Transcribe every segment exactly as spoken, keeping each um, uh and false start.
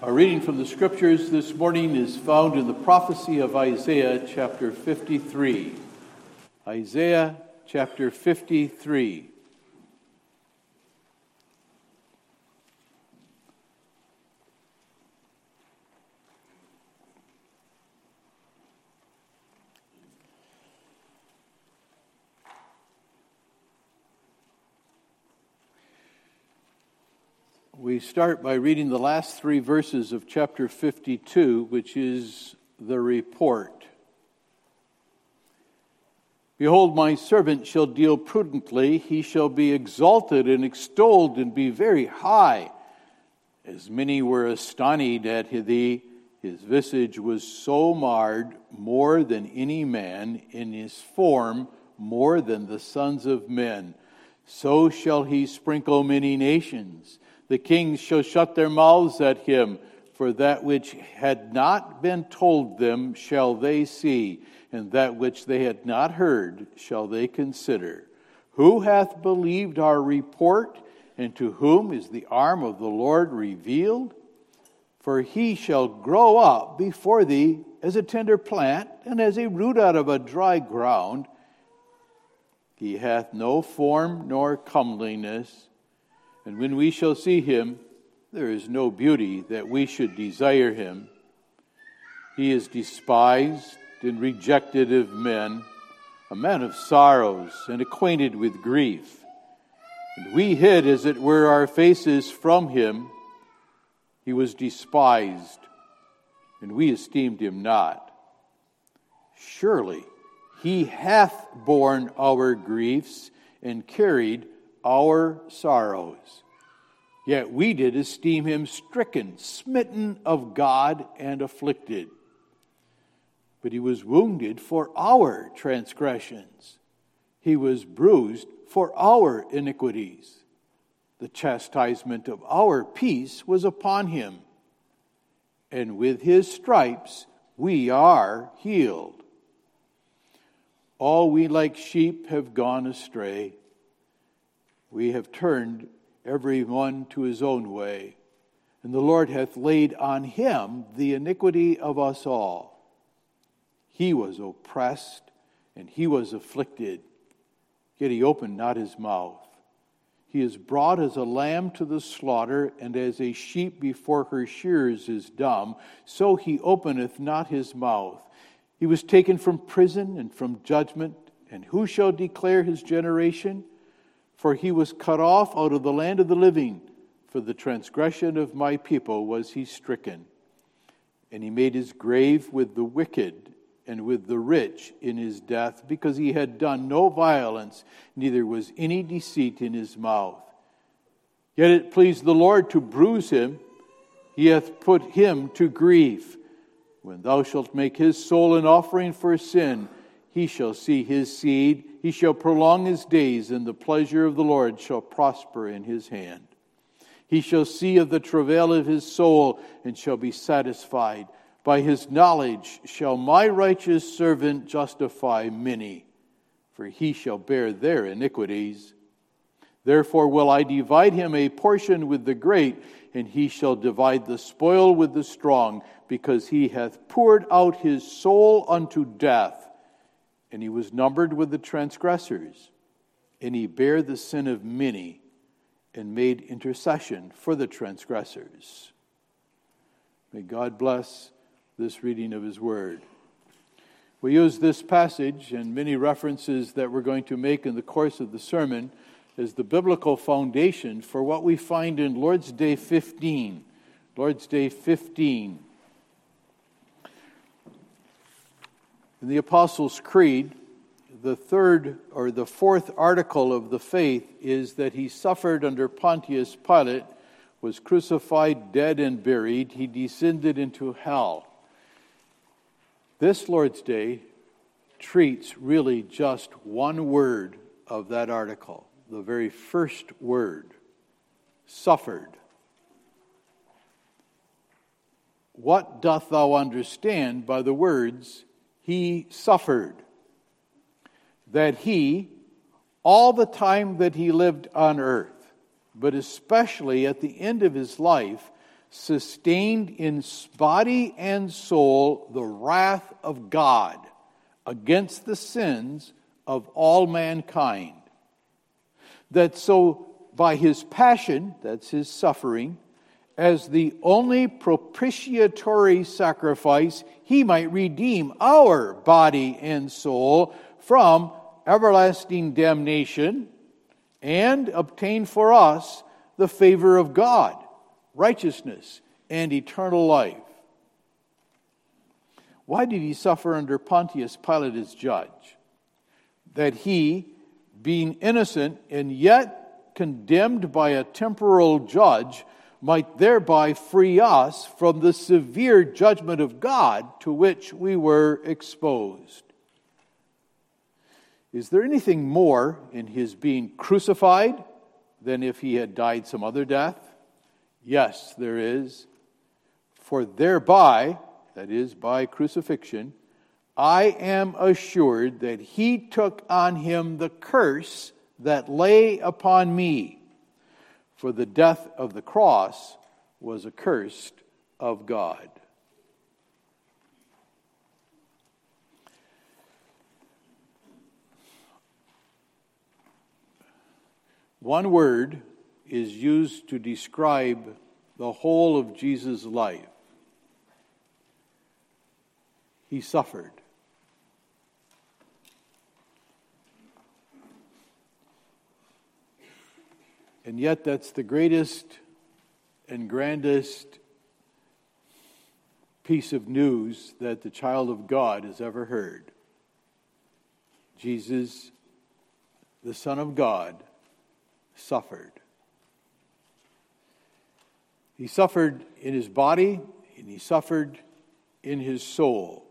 Our reading from the Scriptures this morning is found in the prophecy of Isaiah chapter fifty-three. Isaiah chapter fifty-three. We start by reading the last three verses of chapter fifty-two, which is the report. Behold, my servant shall deal prudently. He shall be exalted and extolled and be very high. As many were astonished at thee, his visage was so marred more than any man, in his form more than the sons of men. So shall he sprinkle many nations. The kings shall shut their mouths at him, for that which had not been told them shall they see, and that which they had not heard shall they consider. Who hath believed our report, and to whom is the arm of the Lord revealed? For he shall grow up before thee as a tender plant, and as a root out of a dry ground. He hath no form nor comeliness, and when we shall see him, there is no beauty that we should desire him. He is despised and rejected of men, a man of sorrows and acquainted with grief. And we hid, as it were, our faces from him. He was despised, and we esteemed him not. Surely he hath borne our griefs and carried our sorrows. Yet we did esteem him stricken, smitten of God, and afflicted. But he was wounded for our transgressions. He was bruised for our iniquities. The chastisement of our peace was upon him, and with his stripes we are healed. All we like sheep have gone astray. We have turned every one to his own way, and the Lord hath laid on him the iniquity of us all. He was oppressed, and he was afflicted, yet he opened not his mouth. He is brought as a lamb to the slaughter, and as a sheep before her shearers is dumb, so he openeth not his mouth. He was taken from prison and from judgment, and who shall declare his generation? For he was cut off out of the land of the living. For the transgression of my people was he stricken. And he made his grave with the wicked and with the rich in his death, because he had done no violence, neither was any deceit in his mouth. Yet it pleased the Lord to bruise him. He hath put him to grief. When thou shalt make his soul an offering for sin, he shall see his seed. He shall prolong his days, and the pleasure of the Lord shall prosper in his hand. He shall see of the travail of his soul, and shall be satisfied. By his knowledge shall my righteous servant justify many, for he shall bear their iniquities. Therefore will I divide him a portion with the great, and he shall divide the spoil with the strong, because he hath poured out his soul unto death. And he was numbered with the transgressors, and he bare the sin of many, and made intercession for the transgressors. May God bless this reading of his word. We use this passage and many references that we're going to make in the course of the sermon as the biblical foundation for what we find in Lord's Day fifteen. Lord's Day fifteen. In the Apostles' Creed, the third or the fourth article of the faith is that he suffered under Pontius Pilate, was crucified, dead, and buried. He descended into hell. This Lord's Day treats really just one word of that article, the very first word, suffered. What doth thou understand by the words, he suffered? That he, all the time that he lived on earth, but especially at the end of his life, sustained in body and soul the wrath of God against the sins of all mankind. That so by his passion, that's his suffering, as the only propitiatory sacrifice, he might redeem our body and soul from everlasting damnation and obtain for us the favor of God, righteousness, and eternal life. Why did he suffer under Pontius Pilate as judge? That he, being innocent and yet condemned by a temporal judge, might thereby free us from the severe judgment of God to which we were exposed. Is there anything more in his being crucified than if he had died some other death? Yes, there is. For thereby, that is, by crucifixion, I am assured that he took on him the curse that lay upon me. For the death of the cross was accursed of God. One word is used to describe the whole of Jesus' life. He suffered. And yet that's the greatest and grandest piece of news that the child of God has ever heard. Jesus, the Son of God, suffered. He suffered in his body, and he suffered in his soul.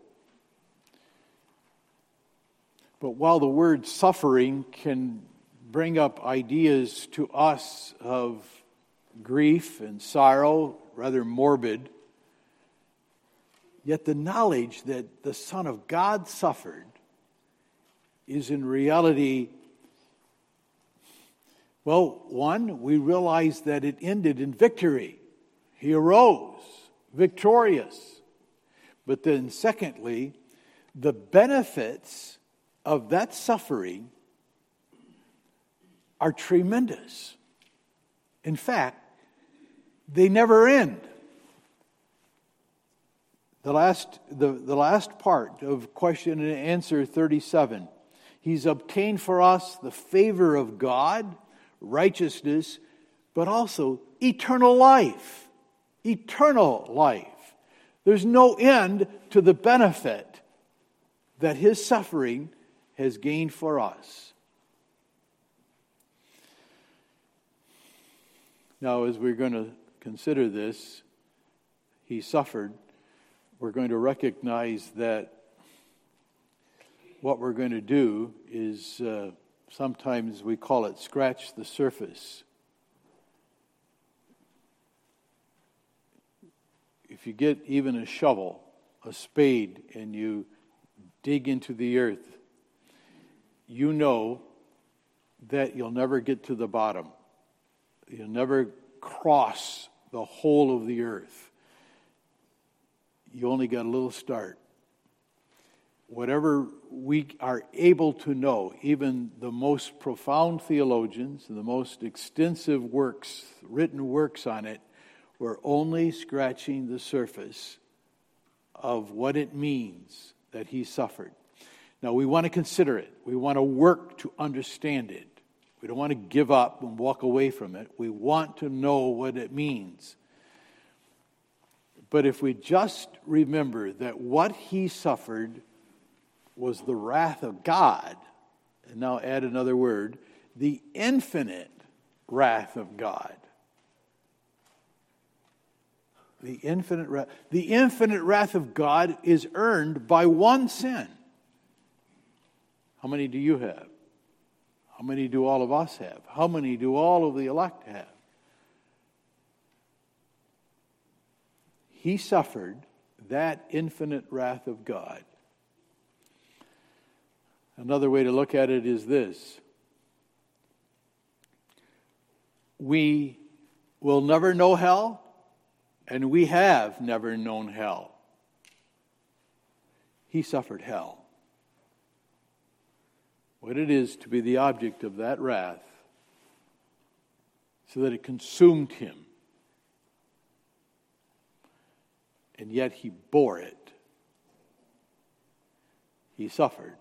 But while the word suffering can bring up ideas to us of grief and sorrow, rather morbid, yet the knowledge that the Son of God suffered is in reality, well, one, we realize that it ended in victory. He arose victorious. But then secondly, the benefits of that suffering are tremendous. In fact, they never end. The last, the, the last part of question and answer thirty-seven. He's obtained for us the favor of God, righteousness, but also eternal life. Eternal life. There's no end to the benefit that his suffering has gained for us. Now, as we're going to consider this, he suffered, we're going to recognize that what we're going to do is, uh, sometimes we call it scratch the surface. If you get even a shovel, a spade, and you dig into the earth, you know that you'll never get to the bottom. You'll never cross the whole of the earth. You only got a little start. Whatever we are able to know, even the most profound theologians, the most extensive works, written works on it, we're only scratching the surface of what it means that he suffered. Now, we want to consider it. We want to work to understand it. We don't want to give up and walk away from it. We want to know what it means. But if we just remember that what he suffered was the wrath of God, and now add another word, the infinite wrath of God. The infinite wrath. The infinite wrath of God is earned by one sin. How many do you have? How many do all of us have? How many do all of the elect have? He suffered that infinite wrath of God. Another way to look at it is this. We will never know hell, and we have never known hell. He suffered hell. What it is to be the object of that wrath, so that it consumed him. And yet he bore it. He suffered.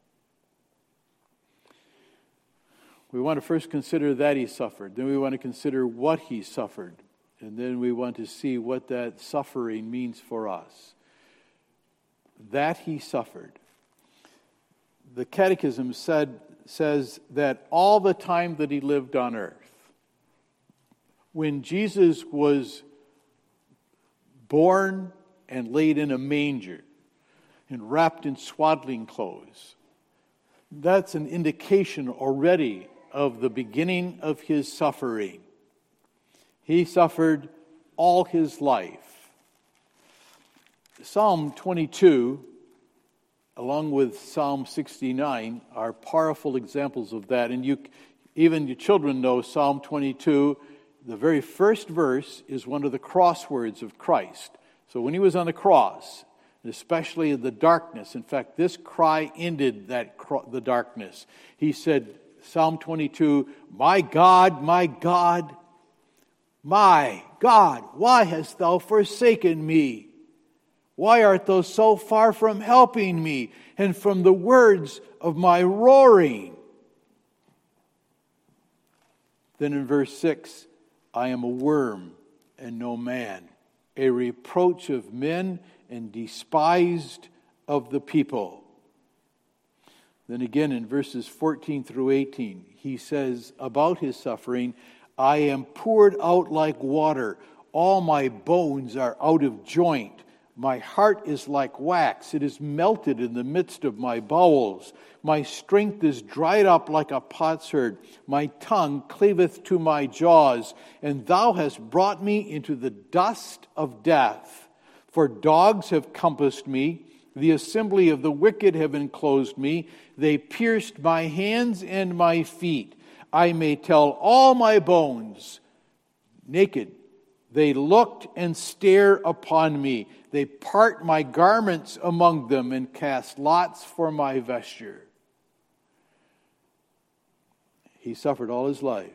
We want to first consider that he suffered. Then we want to consider what he suffered. And then we want to see what that suffering means for us. That he suffered. The Catechism said, says that all the time that he lived on earth, when Jesus was born and laid in a manger and wrapped in swaddling clothes, that's an indication already of the beginning of his suffering. He suffered all his life. Psalm twenty-two, along with Psalm sixty-nine, are powerful examples of that. And you, even your children know Psalm twenty-two. The very first verse is one of the crosswords of Christ. So when he was on the cross, especially in the darkness, in fact, this cry ended that cro- the darkness. He said, Psalm twenty-two, "My God, my God, my God, why hast thou forsaken me? Why art thou so far from helping me and from the words of my roaring?" Then in verse six, "I am a worm and no man, a reproach of men and despised of the people." Then again in verses fourteen through eighteen, he says about his suffering, "I am poured out like water. All my bones are out of joint. My heart is like wax. It is melted in the midst of my bowels. My strength is dried up like a potsherd. My tongue cleaveth to my jaws. And thou hast brought me into the dust of death. For dogs have compassed me. The assembly of the wicked have enclosed me. They pierced my hands and my feet. I may tell all my bones. Naked, they looked and stare upon me. They part my garments among them and cast lots for my vesture." He suffered all his life.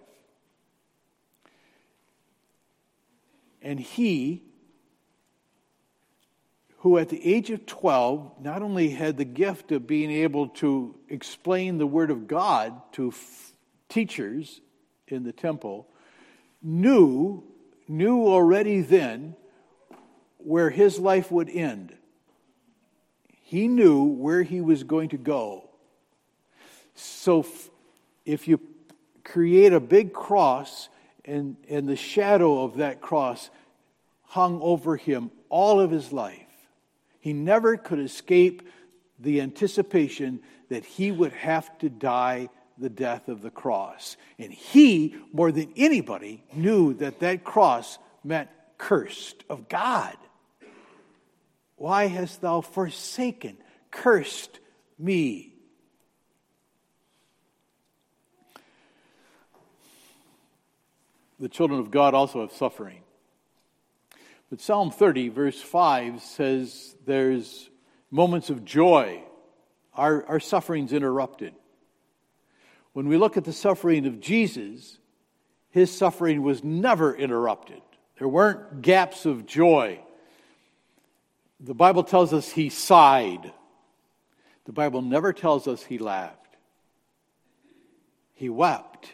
And he, who at the age of twelve not only had the gift of being able to explain the Word of God to f- teachers in the temple, knew, knew already then where his life would end. He knew where he was going to go. So f- if you create a big cross and, and the shadow of that cross hung over him all of his life, he never could escape the anticipation that he would have to die the death of the cross. And he, more than anybody, knew that that cross meant cursed of God. Why hast thou forsaken, cursed me? The children of God also have suffering. But Psalm thirty, verse five says there's moments of joy. Our, our suffering's interrupted. When we look at the suffering of Jesus, his suffering was never interrupted. There weren't gaps of joy. The Bible tells us he sighed. The Bible never tells us he laughed. He wept.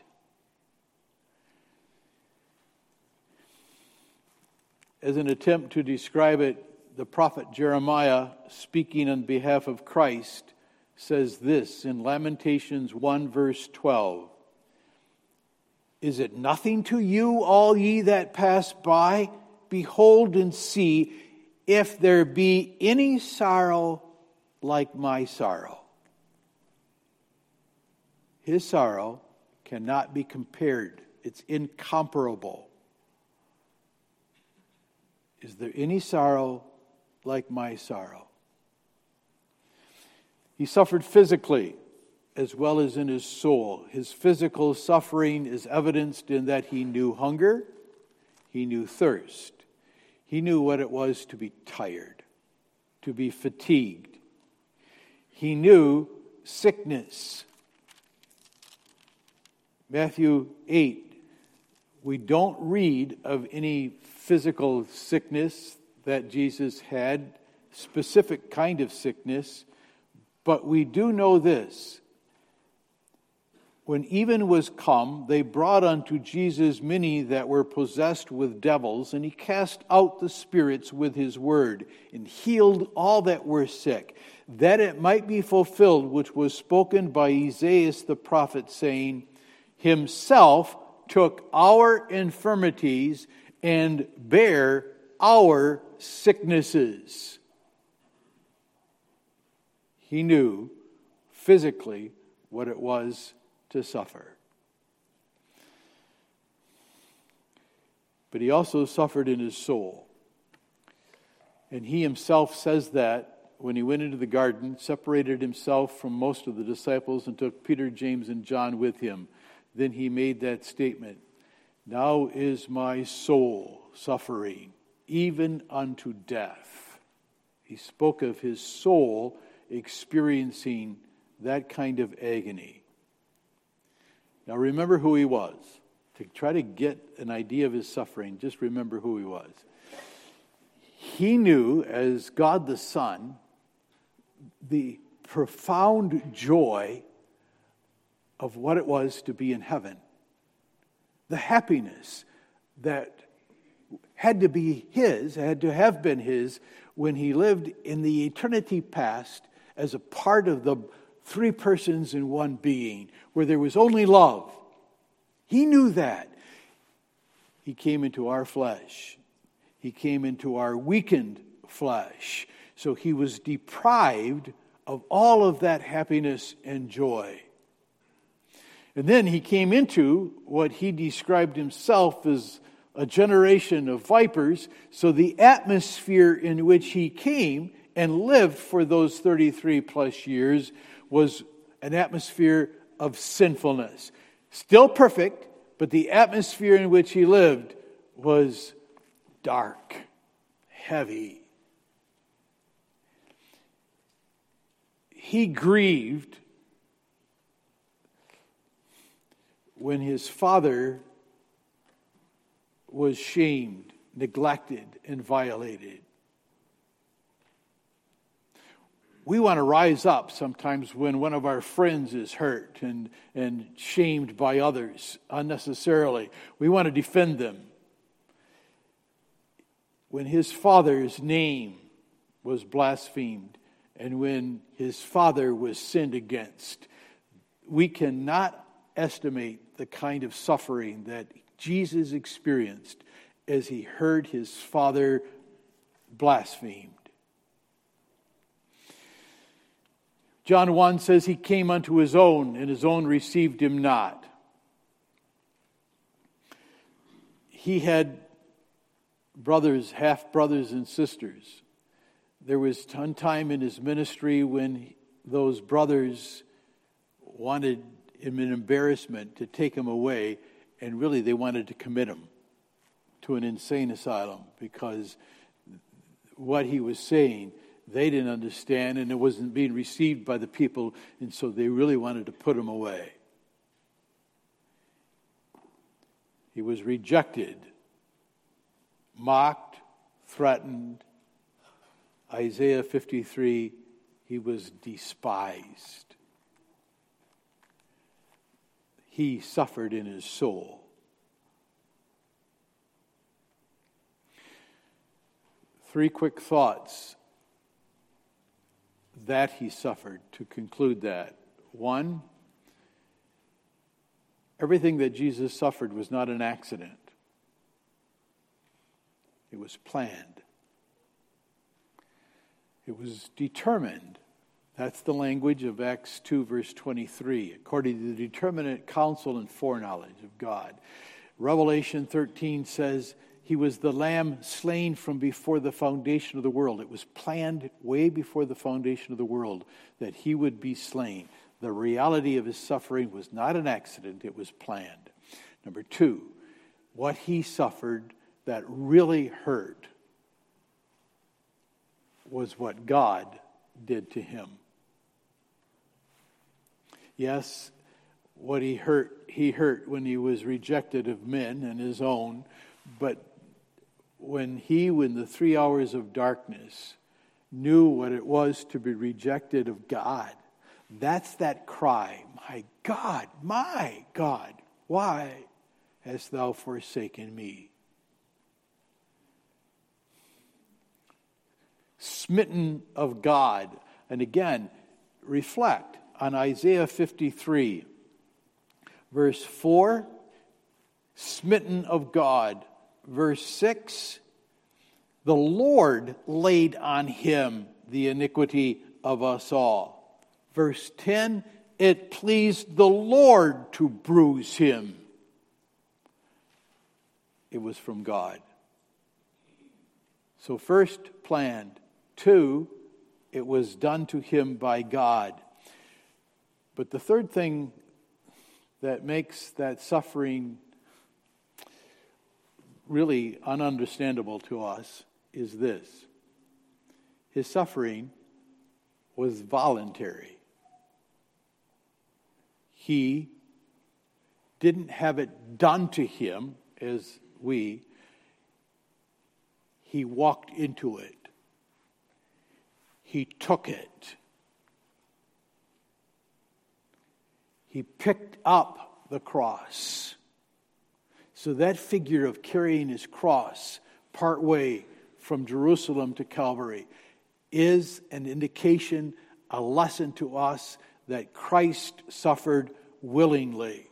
As an attempt to describe it, the prophet Jeremiah, speaking on behalf of Christ, says this in Lamentations one, verse twelve. "Is it nothing to you, all ye that pass by? Behold and see, if there be any sorrow like my sorrow." His sorrow cannot be compared. It's incomparable. Is there any sorrow like my sorrow? He suffered physically as well as in his soul. His physical suffering is evidenced in that he knew hunger, he knew thirst. He He knew what it was to be tired, to be fatigued. He knew sickness. Matthew eight, we don't read of any physical sickness that Jesus had, specific kind of sickness, but we do know this. When even was come, they brought unto Jesus many that were possessed with devils, and he cast out the spirits with his word, and healed all that were sick, that it might be fulfilled which was spoken by Isaiah the prophet, saying, Himself took our infirmities and bare our sicknesses. He knew physically what it was to suffer. But he also suffered in his soul. And he himself says that when he went into the garden, separated himself from most of the disciples and took Peter, James, and John with him. Then he made that statement, Now is my soul suffering, even unto death. He spoke of his soul experiencing that kind of agony. Now remember who he was. To try to get an idea of his suffering, just remember who he was. He knew, as God the Son, the profound joy of what it was to be in heaven. The happiness that had to be his, had to have been his, when he lived in the eternity past as a part of the three persons in one being, where there was only love. He knew that. He came into our flesh. He came into our weakened flesh. So he was deprived of all of that happiness and joy. And then he came into what he described himself as a generation of vipers. So the atmosphere in which he came and lived for those thirty-three plus years was an atmosphere of sinfulness. Still perfect, but the atmosphere in which he lived was dark, heavy. He grieved when his father was shamed, neglected, and violated. We want to rise up sometimes when one of our friends is hurt and, and shamed by others unnecessarily. We want to defend them. When his father's name was blasphemed and when his father was sinned against, we cannot estimate the kind of suffering that Jesus experienced as he heard his father blasphemed. John one says he came unto his own, and his own received him not. He had brothers, half-brothers and sisters. There was one time in his ministry when those brothers wanted him in embarrassment to take him away, and really they wanted to commit him to an insane asylum because what he was saying they didn't understand, and it wasn't being received by the people, and so they really wanted to put him away. He was rejected, mocked, threatened. Isaiah fifty-three, he was despised. He suffered in his soul. Three quick thoughts that he suffered to conclude that. One, everything that Jesus suffered was not an accident. It was planned. It was determined. That's the language of Acts two, verse twenty-three, according to the determinate counsel and foreknowledge of God. Revelation thirteen says, he was the lamb slain from before the foundation of the world. It was planned way before the foundation of the world that he would be slain. The reality of his suffering was not an accident, it was planned. Number two, what he suffered that really hurt was what God did to him. Yes, what he hurt, he hurt when he was rejected of men and his own, but when he, in the three hours of darkness, knew what it was to be rejected of God, that's that cry, my God, my God, why hast thou forsaken me? Smitten of God. And again, reflect on Isaiah fifty-three, verse four, smitten of God. Verse six, the Lord laid on him the iniquity of us all. Verse ten, it pleased the Lord to bruise him. It was from God. So first planned. Two, it was done to him by God. But the third thing that makes that suffering really ununderstandable to us is this. His suffering was voluntary. He didn't have it done to him as we. He walked into it. He took it. He picked up the cross. So that figure of carrying his cross partway from Jerusalem to Calvary is an indication, a lesson to us that Christ suffered willingly.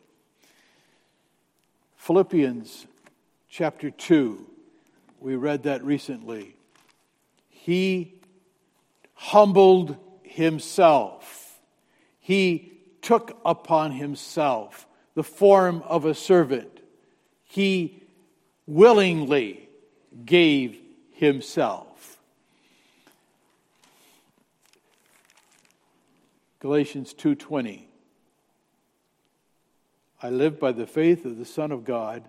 Philippians chapter two, we read that recently. He humbled himself. He took upon himself the form of a servant. He willingly gave himself. Galatians two twenty. I live by the faith of the Son of God,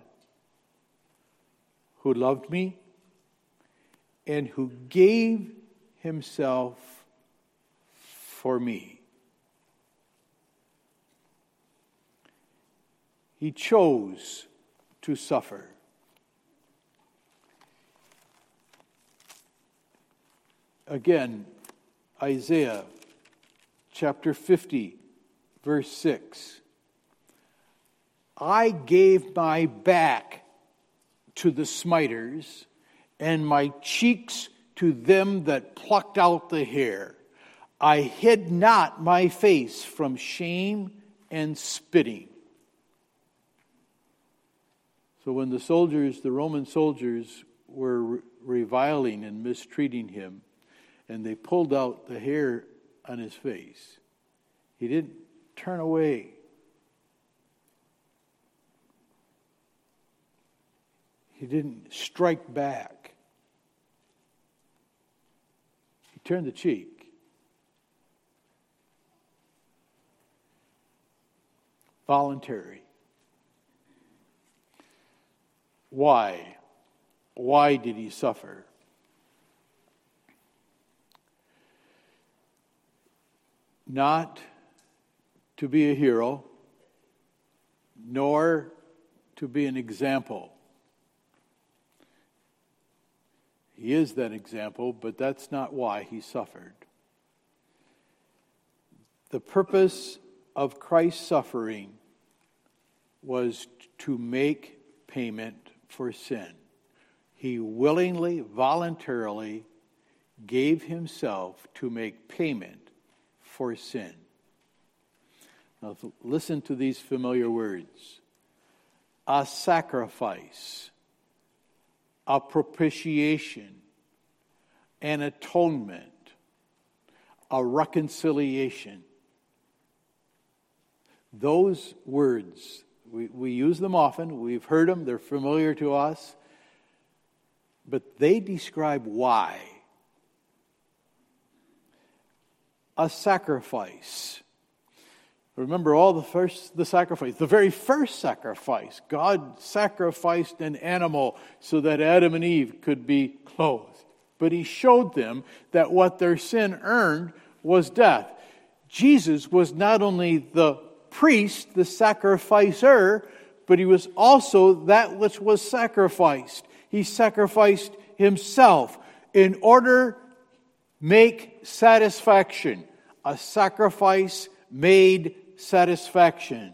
who loved me and who gave himself for me. He chose to suffer. Again, Isaiah chapter fifty, verse six. I gave my back to the smiters, and my cheeks to them that plucked out the hair. I hid not my face from shame and spitting. So when the soldiers, the Roman soldiers, were reviling and mistreating him, and they pulled out the hair on his face, he didn't turn away. He didn't strike back. He turned the cheek. Voluntary. Why? Why did he suffer? Not to be a hero, nor to be an example. He is that example, but that's not why he suffered. The purpose of Christ's suffering was to make payment for sin. He willingly, voluntarily gave himself to make payment for sin. Now listen to these familiar words. A sacrifice, a propitiation, an atonement, a reconciliation. Those words, we, we use them often, we've heard them, they're familiar to us, but they describe why. A sacrifice. Remember all the first, the sacrifice, the very first sacrifice. God sacrificed an animal so that Adam and Eve could be clothed. but he showed them that what their sin earned was death. Jesus was not only the priest, the sacrificer, but he was also that which was sacrificed. He sacrificed himself in order to make satisfaction. A sacrifice made satisfaction.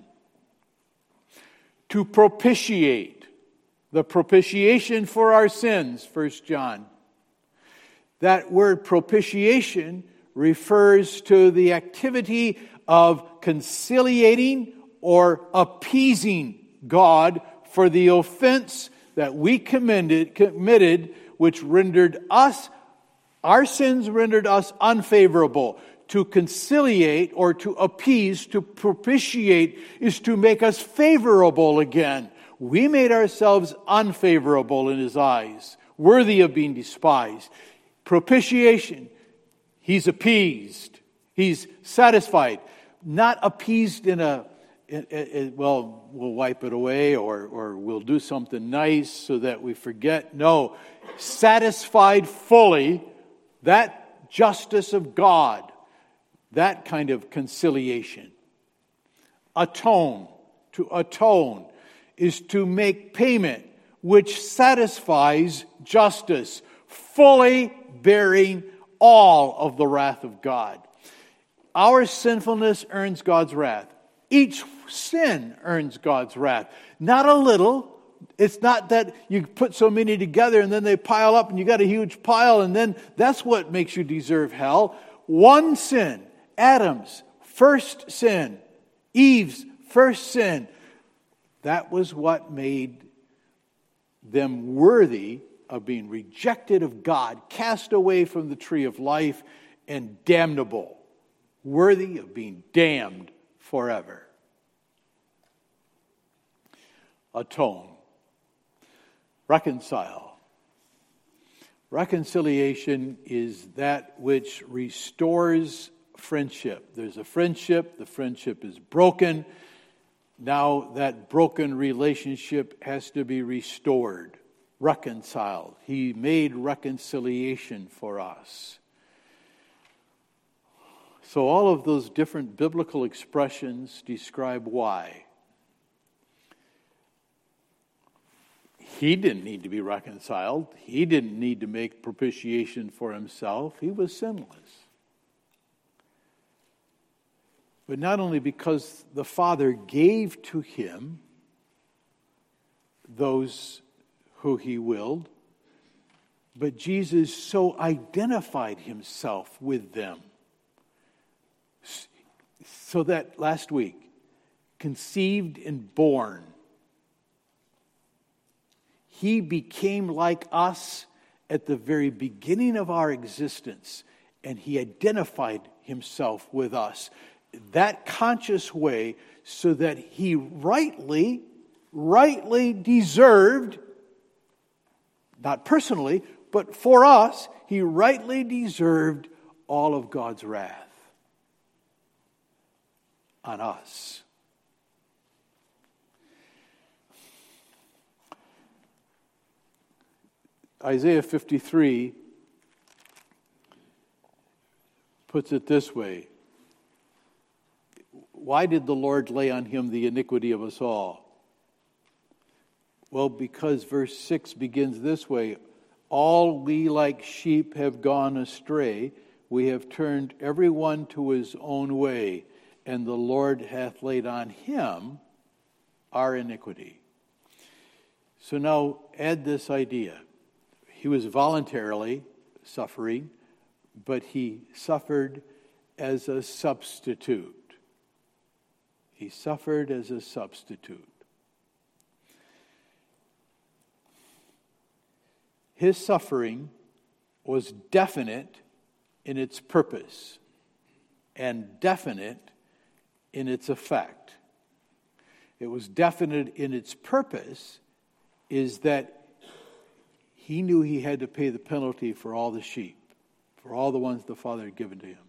To propitiate. The propitiation for our sins, First John. That word propitiation refers to the activity of conciliating or appeasing God for the offense that we committed, committed, which rendered us, our sins rendered us unfavorable. To conciliate or to appease, to propitiate, is to make us favorable again. We made ourselves unfavorable in His eyes, worthy of being despised. Propitiation, He's appeased. He's satisfied. Not appeased in a, in, in, well, we'll wipe it away or, or we'll do something nice so that we forget. No, satisfied fully, that justice of God. That kind of conciliation. Atone, to atone, is to make payment which satisfies justice, fully bearing all of the wrath of God. Our sinfulness earns God's wrath. Each sin earns God's wrath. Not a little. It's not that you put so many together and then they pile up and you got a huge pile and then that's what makes you deserve hell. One sin. Adam's first sin, Eve's first sin, that was what made them worthy of being rejected of God, cast away from the tree of life, and damnable, worthy of being damned forever. Atone. Reconcile. Reconciliation is that which restores friendship. There's a friendship, the friendship is broken. Now that broken relationship has to be restored, reconciled. He made reconciliation for us. So all of those different biblical expressions describe why. He didn't need to be reconciled. He didn't need to make propitiation for himself. He was sinless. But not only because the Father gave to him those who he willed, but Jesus so identified himself with them. So that last week, conceived and born, he became like us at the very beginning of our existence, and he identified himself with us. That conscious way, so that he rightly, rightly deserved, not personally, but for us, he rightly deserved all of God's wrath on us. Isaiah fifty-three puts it this way. Why did the Lord lay on him the iniquity of us all? Well, because verse six begins this way. All we like sheep have gone astray. We have turned every one to his own way. And the Lord hath laid on him our iniquity. So now add this idea. He was voluntarily suffering, but he suffered as a substitute. He suffered as a substitute. His suffering was definite in its purpose and definite in its effect. It was definite in its purpose is that he knew he had to pay the penalty for all the sheep, for all the ones the Father had given to him.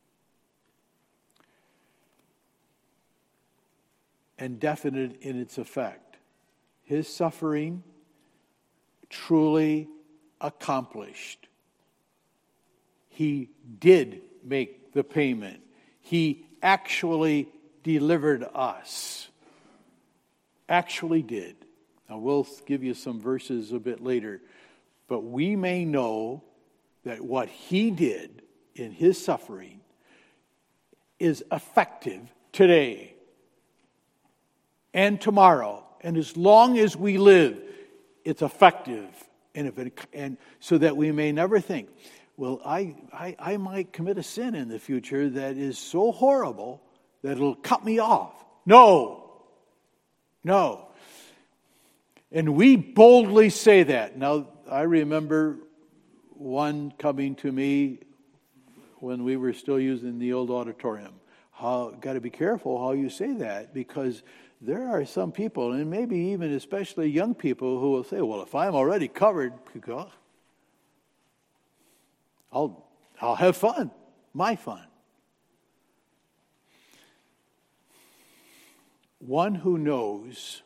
And definite in its effect. His suffering truly accomplished He did make the payment. He actually delivered us. Actually did. Now we'll give you some verses a bit later. But we may know that what he did in his suffering is effective today and tomorrow. And as long as we live, it's effective. And if it, and so that we may never think, well, I, I, I might commit a sin in the future that is so horrible that it'll cut me off. No. No. And we boldly say that. Now, I remember one coming to me when we were still using the old auditorium. How got to be careful how you say that, because there are some people, and maybe even especially young people, who will say, well, if I'm already covered, I'll, I'll have fun, my fun. One who knows,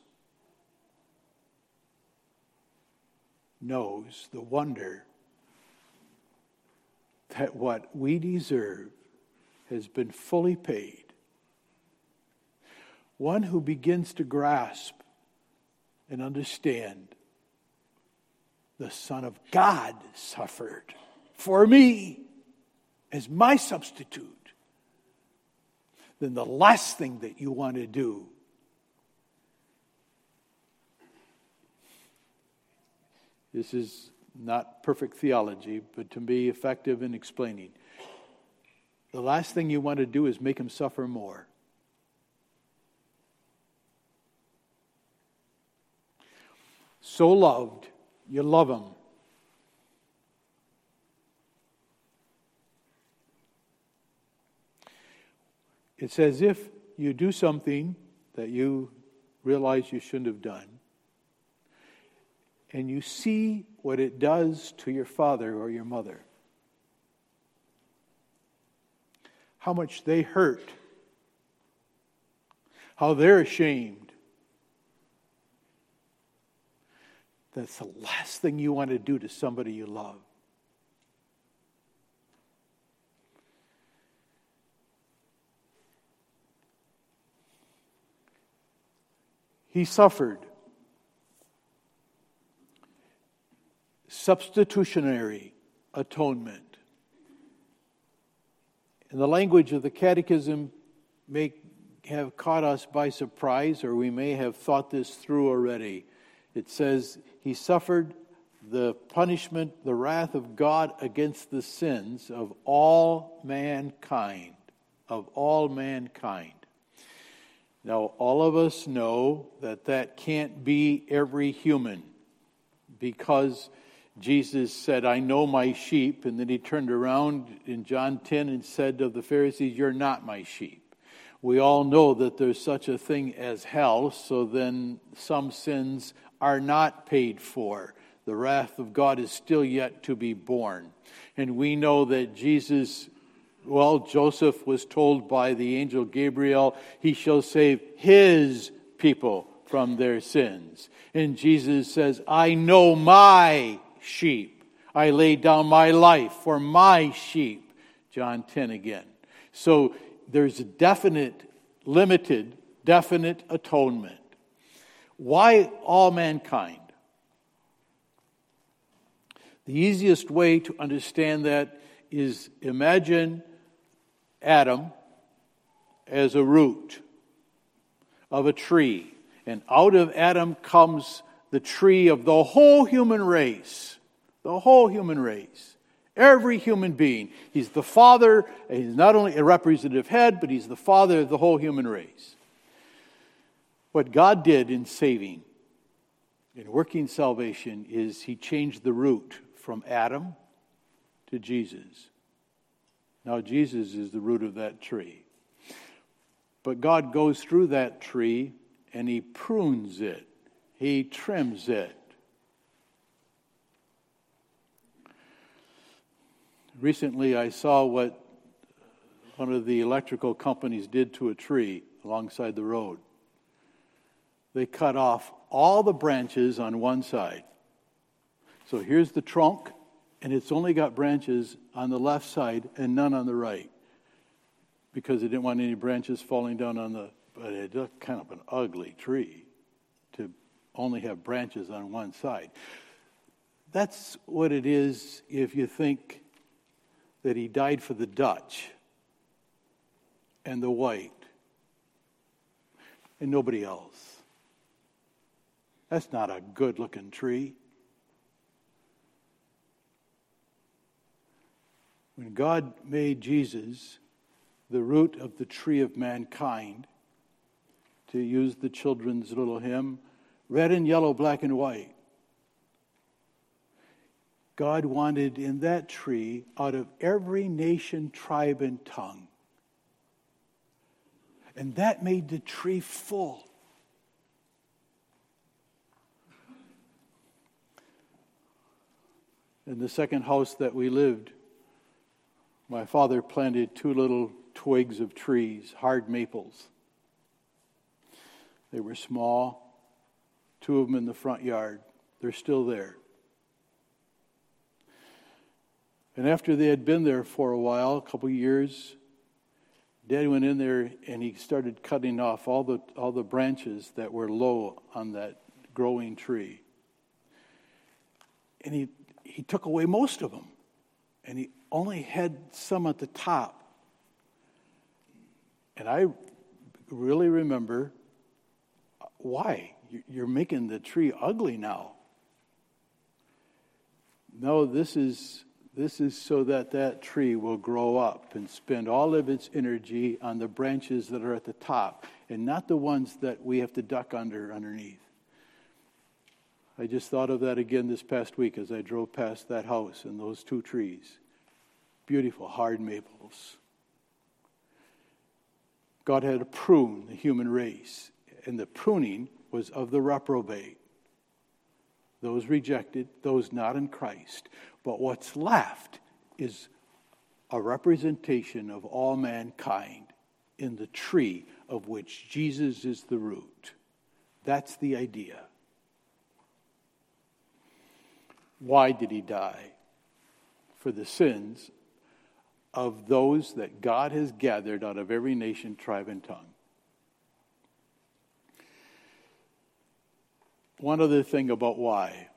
knows the wonder that what we deserve has been fully paid. One who begins to grasp and understand the Son of God suffered for me as my substitute, then the last thing that you want to do this is not perfect theology, but to be effective in explaining. The last thing you want to do is make him suffer more. So loved, you love him. It's as if you do something that you realize you shouldn't have done, and you see what it does to your father or your mother. How much they hurt. How they're ashamed. That's the last thing you want to do to somebody you love. He suffered. Substitutionary atonement. In the language of the Catechism, may have caught us by surprise, or we may have thought this through already. It says, he suffered the punishment, the wrath of God against the sins of all mankind. Of all mankind. Now, all of us know that that can't be every human, because Jesus said, I know my sheep, and then he turned around in John ten and said of the Pharisees, you're not my sheep. We all know that there's such a thing as hell, so then some sins are not paid for. The wrath of God is still yet to be borne. And we know that Jesus, well, Joseph was told by the angel Gabriel, he shall save his people from their sins. And Jesus says, I know my sheep. I lay down my life for my sheep. John ten again. So there's a definite, limited, definite atonement. Why all mankind? The easiest way to understand that is imagine Adam as a root of a tree. And out of Adam comes the tree of the whole human race. The whole human race. Every human being. He's the father, and he's not only a representative head, but he's the father of the whole human race. What God did in saving, in working salvation, is he changed the root from Adam to Jesus. Now Jesus is the root of that tree. But God goes through that tree and he prunes it. He trims it. Recently I saw what one of the electrical companies did to a tree alongside the road. They cut off all the branches on one side. So here's the trunk, And it's only got branches on the left side and none on the right, because they didn't want any branches falling down on the, but it looked kind of an ugly tree to only have branches on one side. That's what it is if you think that he died for the Dutch and the white and nobody else. That's not a good-looking tree. When God made Jesus the root of the tree of mankind, to use the children's little hymn, red and yellow, black and white, God wanted in that tree, out of every nation, tribe, and tongue. And that made the tree full. In the second house that we lived, my father planted two little twigs of trees, hard maples. They were small, two of them in the front yard. They're still there. And after they had been there for a while, a couple of years, Dad went in there and he started cutting off all the all the branches that were low on that growing tree. And he he took away most of them. And he only had some at the top. And I really remember, why? You're making the tree ugly now. No, this is this is so that that tree will grow up and spend all of its energy on the branches that are at the top and not the ones that we have to duck under underneath. I just thought of that again this past week as I drove past that house and those two trees. Beautiful hard maples. God had to prune the human race, and the pruning was of the reprobate. Those rejected, those not in Christ. But what's left is a representation of all mankind in the tree of which Jesus is the root. That's the idea. Why did he die? For the sins of those that God has gathered out of every nation, tribe, and tongue. One other thing about why.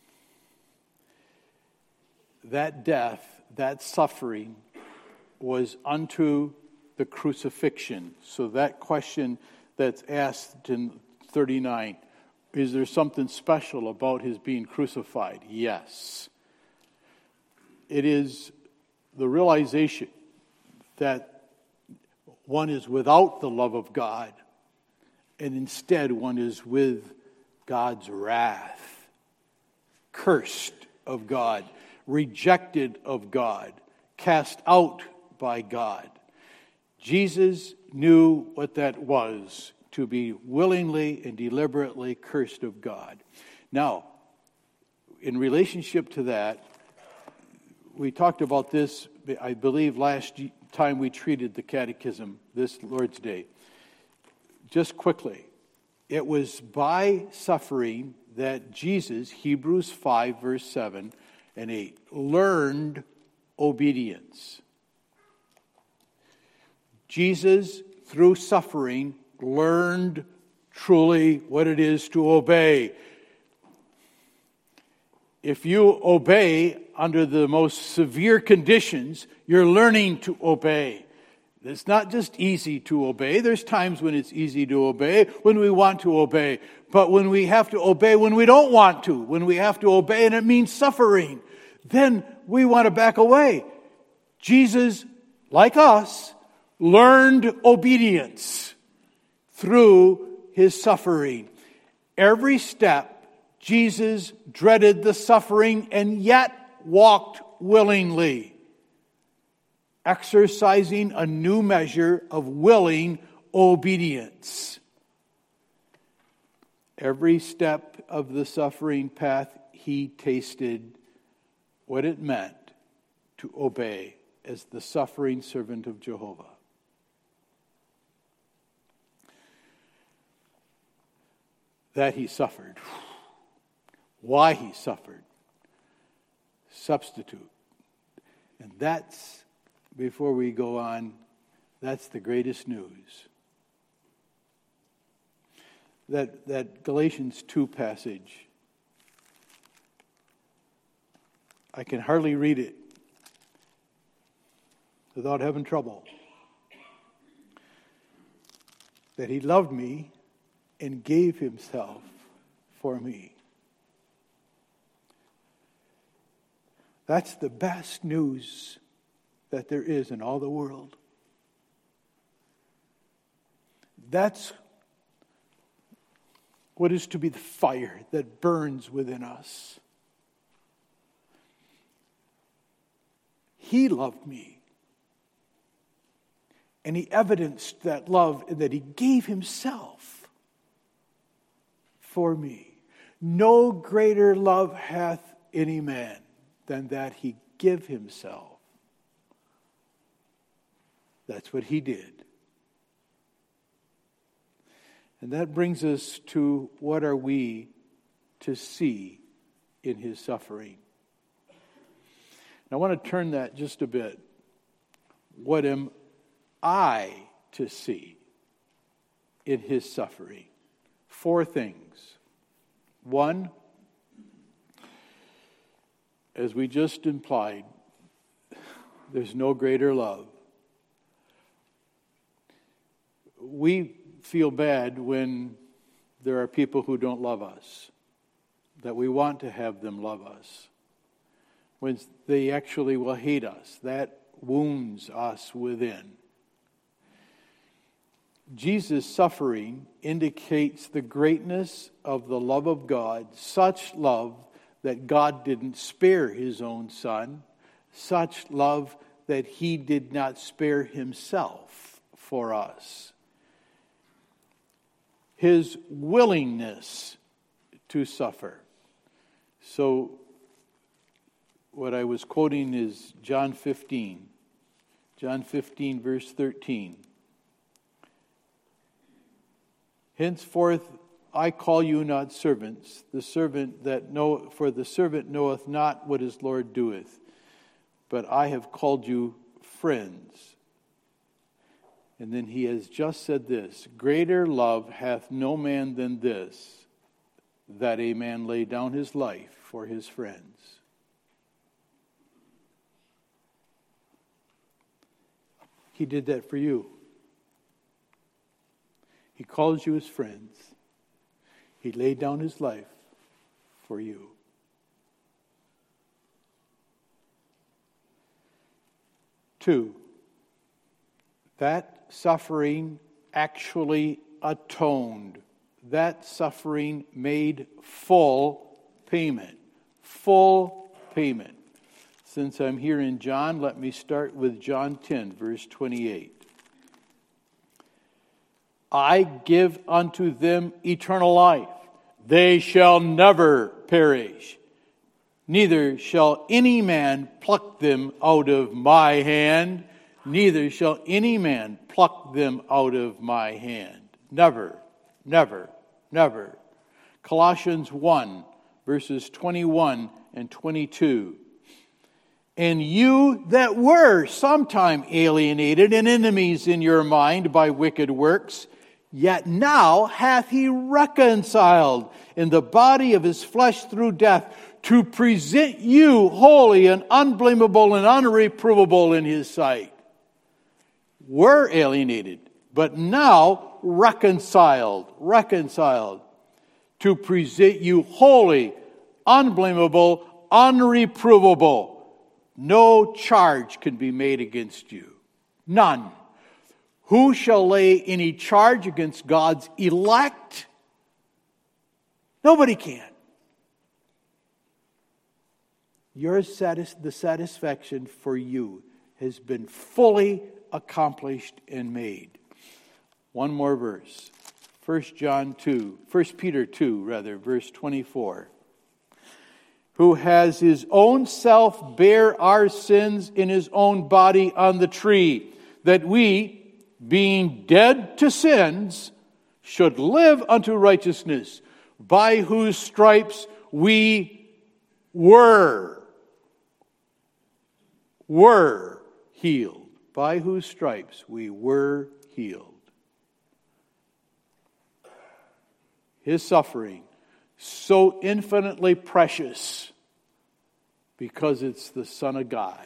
That death, that suffering, was unto the crucifixion. So that question that's asked in thirty-nine, is there something special about his being crucified? Yes. It is the realization that one is without the love of God, and instead one is with God's wrath, cursed of God, rejected of God, cast out by God. Jesus knew what that was, to be willingly and deliberately cursed of God. Now, in relationship to that, we talked about this, I believe, last time we treated the catechism, this Lord's Day. Just quickly, it was by suffering that Jesus, Hebrews five, verse seven and eight, learned obedience. Jesus, through suffering, learned truly what it is to obey. If you obey under the most severe conditions, you're learning to obey. It's not just easy to obey. There's times when it's easy to obey, when we want to obey. But when we have to obey when we don't want to, when we have to obey and it means suffering, then we want to back away. Jesus, like us, learned obedience through his suffering. Every step, Jesus dreaded the suffering and yet walked willingly, exercising a new measure of willing obedience. Every step of the suffering path, he tasted what it meant to obey as the suffering servant of Jehovah. That he suffered. Why he suffered. substitute. And that's, before we go on, that's the greatest news. That, that Galatians two passage, I can hardly read it without having trouble. That he loved me and gave himself for me. That's the best news that there is in all the world. That's what is to be the fire that burns within us. He loved me. And he evidenced that love in that he gave himself for me. No greater love hath any man than that he give himself. That's what he did. And that brings us to what are we to see in his suffering. And I want to turn that just a bit. What am I to see in his suffering? Four things. One, as we just implied, there's no greater love. We feel bad when there are people who don't love us, that we want to have them love us. When they actually will hate us, that wounds us within. Jesus' suffering indicates the greatness of the love of God, such love that God didn't spare his own son, such love that he did not spare himself for us. His willingness to suffer. So, what I was quoting is John fifteen. John fifteen, verse thirteen. Henceforth I call you not servants, the servant that know, for the servant knoweth not what his Lord doeth, but I have called you friends. And then he has just said this, greater love hath no man than this, that a man lay down his life for his friends. He did that for you. He calls you his friends. He laid down his life for you. Two, that suffering actually atoned. That suffering made full payment. Full payment. Since I'm here in John, let me start with John ten, verse twenty-eight. I give unto them eternal life. They shall never perish. Neither shall any man pluck them out of my hand. Neither shall any man pluck them out of my hand. Never, never, never. Colossians one, verses twenty-one and twenty-two. And you that were sometime alienated and enemies in your mind by wicked works, yet now hath he reconciled in the body of his flesh through death, to present you holy and unblameable and unreprovable in his sight. Were alienated, but now reconciled, reconciled, to present you holy, unblameable, unreprovable. No charge can be made against you. None. Who shall lay any charge against God's elect? Nobody can. Your satis- the satisfaction for you has been fully accomplished and made. One more verse. First John two, First Peter two, rather, verse twenty-four. Who has his own self bear our sins in his own body on the tree, that we, being dead to sins, should live unto righteousness, by whose stripes we were were healed. By whose stripes we were healed. His suffering, so infinitely precious because it's the Son of God,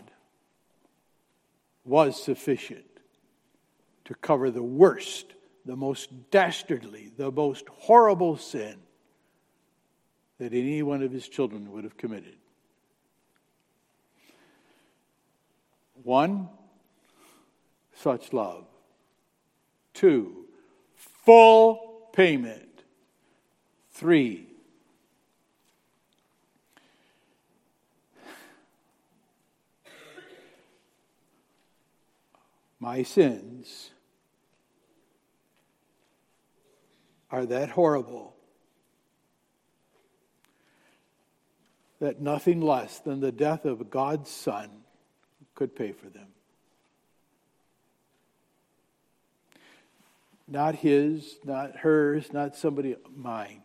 was sufficient to cover the worst, the most dastardly, the most horrible sin that any one of his children would have committed. One, such love. Two, full payment. Three, my sins are that horrible that nothing less than the death of God's Son could pay for them. Not his, not hers, not somebody, mine.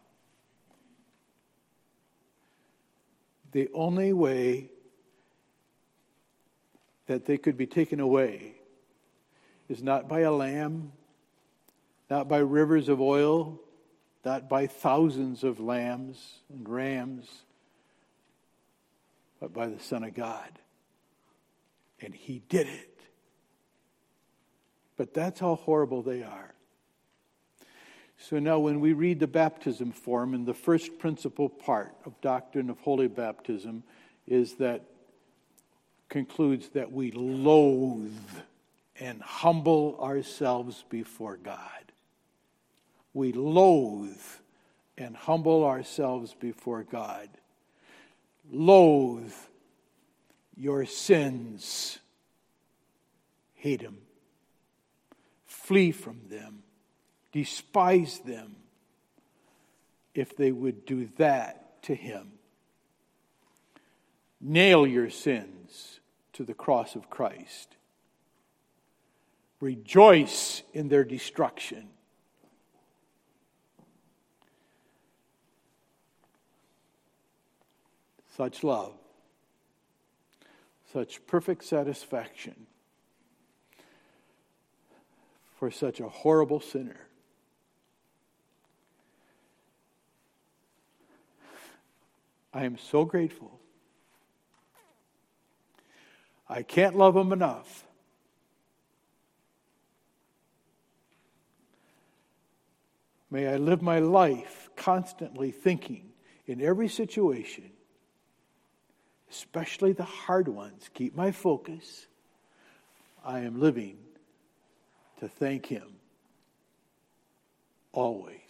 The only way that they could be taken away is not by a lamb, not by rivers of oil, not by thousands of lambs and rams, but by the Son of God. And he did it. But that's how horrible they are. So now when we read the baptism form, and the first principal part of doctrine of holy baptism is that concludes that we loathe and humble ourselves before God. We loathe and humble ourselves before God. Loathe your sins. Hate them. Flee from them. Despise them if they would do that to him. Nail your sins to the cross of Christ. Rejoice in their destruction. Such love, such perfect satisfaction for such a horrible sinner. I am so grateful. I can't love him enough. May I live my life constantly thinking in every situation, especially the hard ones, keep my focus. I am living to thank him always.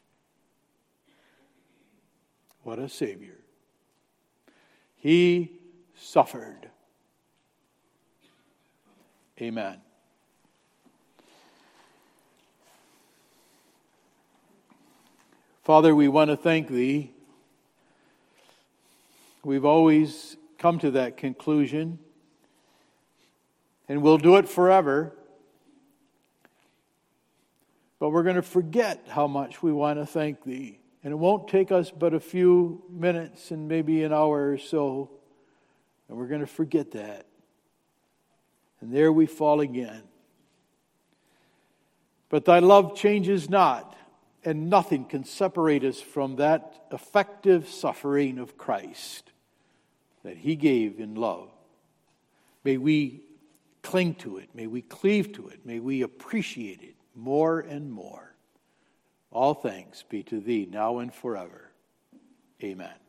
What a Savior. He suffered. Amen. Father, we want to thank thee. We've always come to that conclusion, and we'll do it forever. But we're going to forget how much we want to thank thee. And it won't take us but a few minutes and maybe an hour or so. And we're going to forget that. And there we fall again. But thy love changes not, and nothing can separate us from that effective suffering of Christ that he gave in love. May we cling to it. May we cleave to it. May we appreciate it more and more. All thanks be to thee now and forever. Amen.